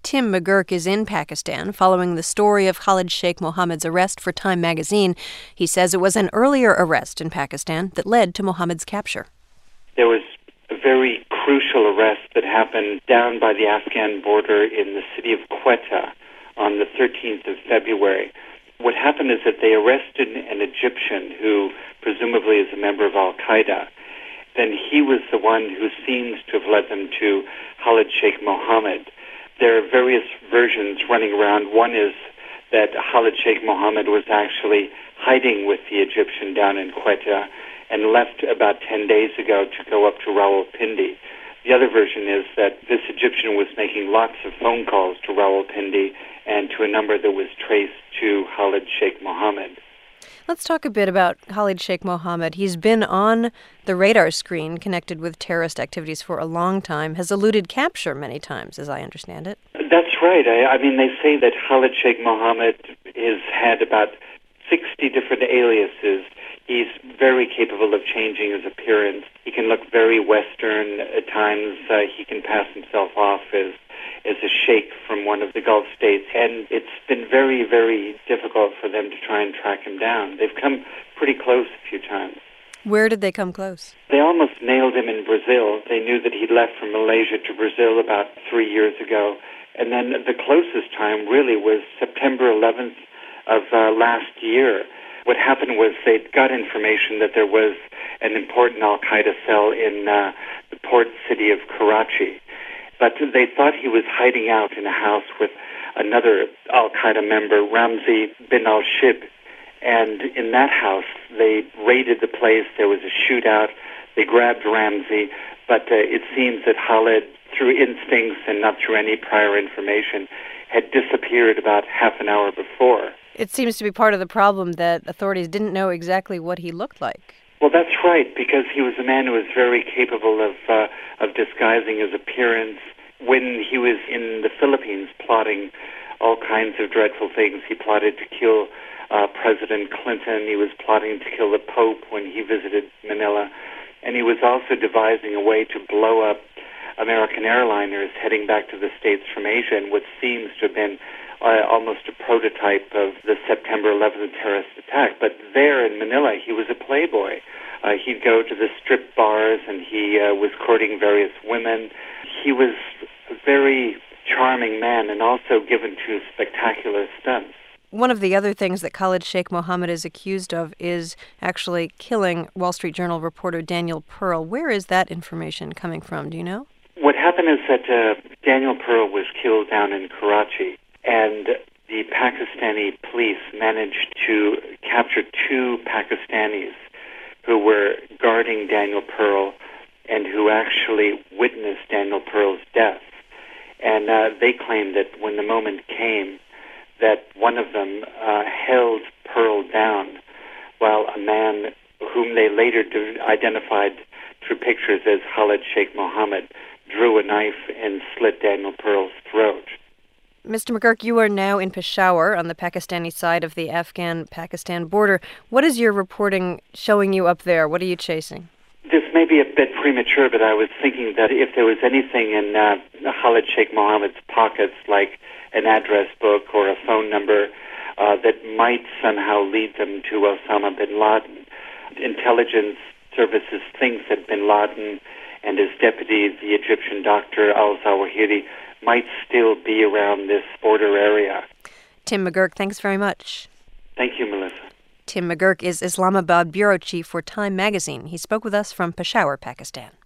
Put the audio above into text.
Tim McGurk is in Pakistan following the story of Khalid Sheikh Mohammed's arrest for Time magazine. He says it was an earlier arrest in Pakistan that led to Mohammed's capture. There was a very crucial arrest that happened down by the Afghan border in the city of Quetta on the 13th of February. What happened is that they arrested an Egyptian who presumably is a member of Al-Qaeda. Then he was the one who seems to have led them to Khalid Sheikh Mohammed. There are various versions running around. One is that Khalid Sheikh Mohammed was actually hiding with the Egyptian down in Quetta and left about 10 days ago to go up to Rawalpindi. The other version is that this Egyptian was making lots of phone calls to Rawalpindi and to a number that was traced to Khalid Sheikh Mohammed. Let's talk a bit about Khalid Sheikh Mohammed. He's been on the radar screen connected with terrorist activities for a long time, has eluded capture many times, as I understand it. That's right. I mean, they say that Khalid Sheikh Mohammed has had about 60 different aliases. He's very capable of changing his appearance. He can look very Western at times. He can pass himself off as a sheikh from one of the Gulf states. And it's been very, very difficult for them to try and track him down. They've come pretty close a few times. Where did they come close? They almost nailed him in Brazil. They knew that he'd left from Malaysia to Brazil about 3 years ago. And then the closest time really was September 11th of last year. What happened was they got information that there was an important Al-Qaeda cell in the port city of Karachi. But they thought he was hiding out in a house with another Al-Qaeda member, Ramzi bin al-Shib. And in that house, they raided the place. There was a shootout. They grabbed Ramzi. But it seems that Khalid, through instincts and not through any prior information, had disappeared about half an hour before. It seems to be part of the problem that authorities didn't know exactly what he looked like. Well, that's right, because he was a man who was very capable of disguising his appearance. When he was in the Philippines plotting all kinds of dreadful things, he plotted to kill President Clinton. He was plotting to kill the Pope when he visited Manila. And he was also devising a way to blow up American airliners heading back to the States from Asia in what seems to have been almost a prototype of the September 11th terrorist attack. But there in Manila, he was a playboy. He'd go to the strip bars and he was courting various women. He was a very charming man and also given to spectacular stunts. One of the other things that Khalid Sheikh Mohammed is accused of is actually killing Wall Street Journal reporter Daniel Pearl. Where is that information coming from? Do you know? What happened is that Daniel Pearl was killed down in Karachi, and the Pakistani police managed to capture 2 Pakistanis who were guarding Daniel Pearl and who actually witnessed Daniel Pearl's death. And they claimed that when the moment came, that one of them held Pearl down while a man whom they later identified through pictures as Khalid Sheikh Mohammed drew a knife and slit Daniel Pearl's throat. Mr. McGurk, you are now in Peshawar on the Pakistani side of the Afghan-Pakistan border. What is your reporting showing you up there? What are you chasing? This may be a bit premature, but I was thinking that if there was anything in Khalid Sheikh Mohammed's pockets, like an address book or a phone number that might somehow lead them to Osama bin Laden. Intelligence services think that bin Laden and his deputy, the Egyptian doctor al-Zawahiri, might still be around this border area. Tim McGurk, thanks very much. Thank you, Melissa. Tim McGurk is Islamabad bureau chief for Time magazine. He spoke with us from Peshawar, Pakistan.